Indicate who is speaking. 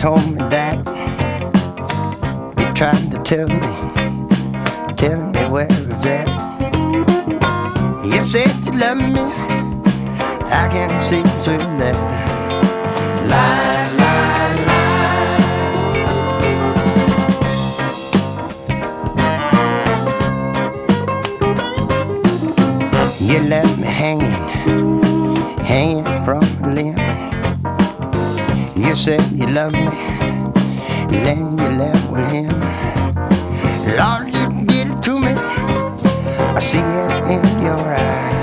Speaker 1: told me that you tried to tell me where it's at. You said you love me, I can't see through that. Lies, lies, lies. You left me hanging from the limb. You said you loved me, then you left with him. Lord, you did it to me, I see it in your eyes.